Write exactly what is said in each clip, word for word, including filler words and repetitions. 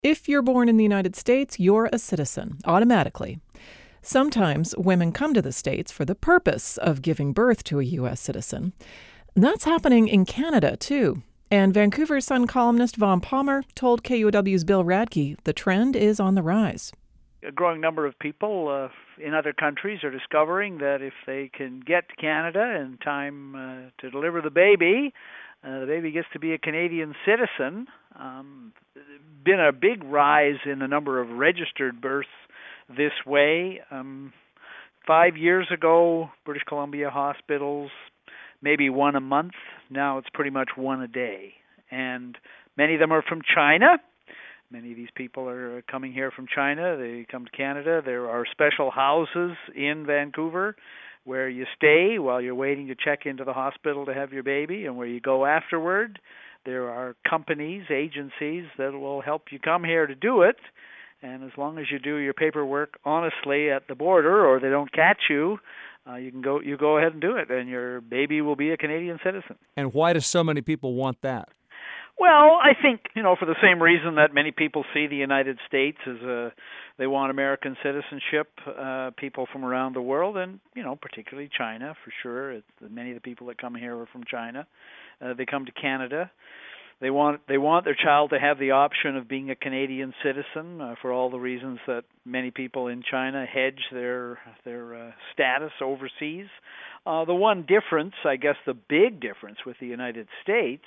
If you're born in the United States, you're a citizen, automatically. Sometimes women come to the States for the purpose of giving birth to a U S citizen. That's happening in Canada, too. And Vancouver Sun columnist Vaughn Palmer told K U O W's Bill Radke the trend is on the rise. A growing number of people uh, in other countries are discovering that if they can get to Canada in time uh, to deliver the baby, uh, the baby gets to be a Canadian citizen. Um, been a big rise in the number of registered births this way. Um, five years ago, British Columbia hospitals, maybe one a month. Now it's pretty much one a day. And many of them are from China. Many of these people are coming here from China. They come to Canada. There are special houses in Vancouver where you stay while you're waiting to check into the hospital to have your baby, and where you go afterward. There are companies, agencies that will help you come here to do it. And as long as you do your paperwork honestly at the border, or they don't catch you, uh, you can go you go ahead and do it, and your baby will be a Canadian citizen. And why do so many people want that? Well, I think, you know, for the same reason that many people see the United States as a, they want American citizenship, uh, people from around the world, and, you know, particularly China, for sure. It's, many of the people that come here are from China. Uh, they come to Canada. They want they want their child to have the option of being a Canadian citizen uh, for all the reasons that many people in China hedge their their uh, status overseas. Uh, the one difference, I guess the big difference with the United States,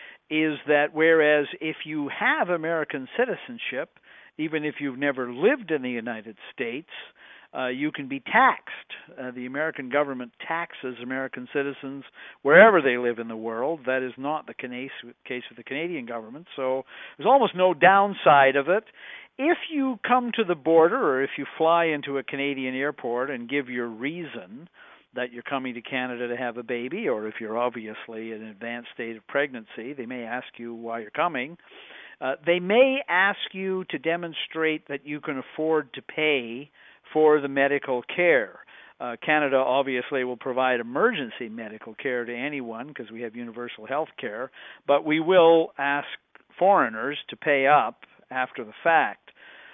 is that whereas if you have American citizenship, even if you've never lived in the United States, uh, you can be taxed. Uh, the American government taxes American citizens wherever they live in the world. That is not the case with the Canadian government, so there's almost no downside of it. If you come to the border, or if you fly into a Canadian airport and give your reason that you're coming to Canada to have a baby, or if you're obviously in an advanced state of pregnancy, they may ask you why you're coming. Uh, they may ask you to demonstrate that you can afford to pay for the medical care. Uh, Canada obviously will provide emergency medical care to anyone because we have universal health care, but we will ask foreigners to pay up after the fact.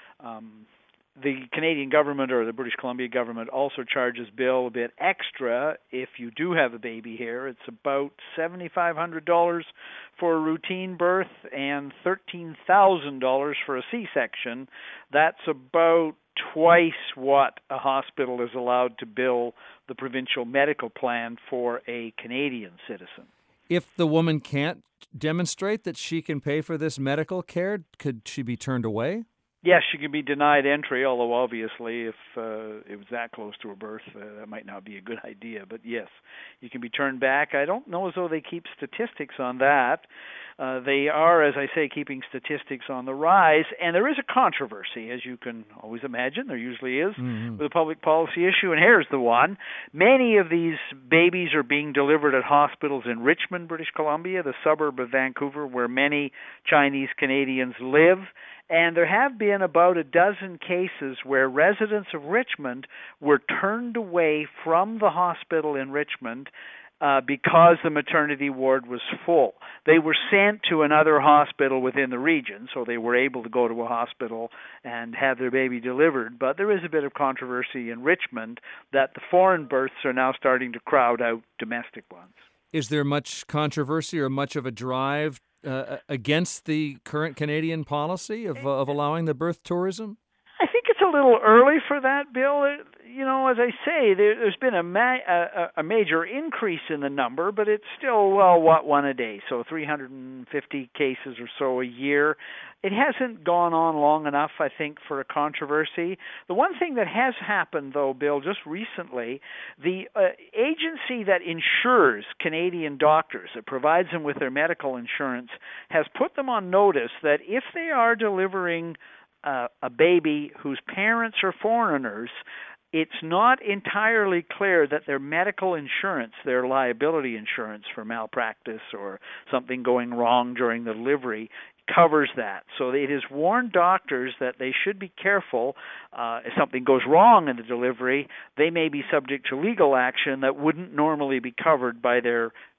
Um, The Canadian government, or the British Columbia government, also charges Bill a bit extra if you do have a baby here. It's about seven thousand five hundred dollars for a routine birth and thirteen thousand dollars for a C-section. That's about twice what a hospital is allowed to bill the provincial medical plan for a Canadian citizen. If the woman can't demonstrate that she can pay for this medical care, could she be turned away? Yes, she can be denied entry, although obviously if uh, it was that close to a birth, uh, that might not be a good idea. But yes, you can be turned back. I don't know as though they keep statistics on that. Uh, they are, as I say, keeping statistics on the rise. And there is a controversy, as you can always imagine. There usually is, mm-hmm. with a public policy issue. And here's the one. Many of these babies are being delivered at hospitals in Richmond, British Columbia, the suburb of Vancouver, where many Chinese Canadians live. And there have been about a dozen cases where residents of Richmond were turned away from the hospital in Richmond uh, because the maternity ward was full. They were sent to another hospital within the region, so they were able to go to a hospital and have their baby delivered. But there is a bit of controversy in Richmond that the foreign births are now starting to crowd out domestic ones. Is there much controversy or much of a drive Uh, against the current Canadian policy of uh, of allowing the birth tourism? I think it's a little early for that, Bill. It, you know, as I say, there, there's been a, ma- a, a major increase in the number, but it's still, well, what, one a day, so three hundred fifty cases or so a year. It hasn't gone on long enough, I think, for a controversy. The one thing that has happened, though, Bill, just recently, the uh, agency that insures Canadian doctors, that provides them with their medical insurance, has put them on notice that if they are delivering uh, a baby whose parents are foreigners, it's not entirely clear that their medical insurance, their liability insurance for malpractice or something going wrong during the delivery, covers that. So it has warned doctors that they should be careful. Uh, if something goes wrong in the delivery, they may be subject to legal action that wouldn't normally be covered by their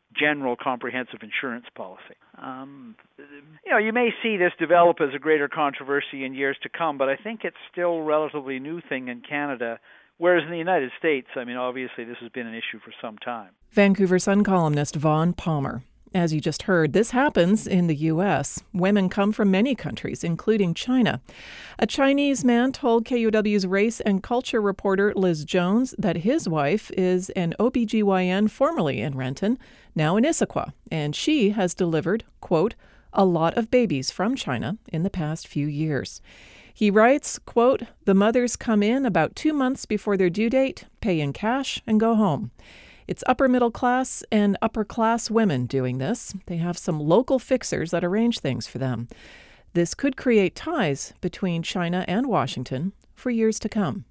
general comprehensive insurance policy. Um, you know, you may see this develop as a greater controversy in years to come, but I think it's still a relatively new thing in Canada, whereas in the United States, I mean, obviously this has been an issue for some time. Vancouver Sun columnist Vaughn Palmer. As you just heard, this happens in the U S. Women come from many countries, including China. A Chinese man told K U W's race and culture reporter Liz Jones that his wife is an O B G Y N formerly in Renton, now in Issaquah, and she has delivered, quote, a lot of babies from China in the past few years. He writes, quote, the mothers come in about two months before their due date, pay in cash, and go home. It's upper middle class and upper class women doing this. They have some local fixers that arrange things for them. This could create ties between China and Washington for years to come.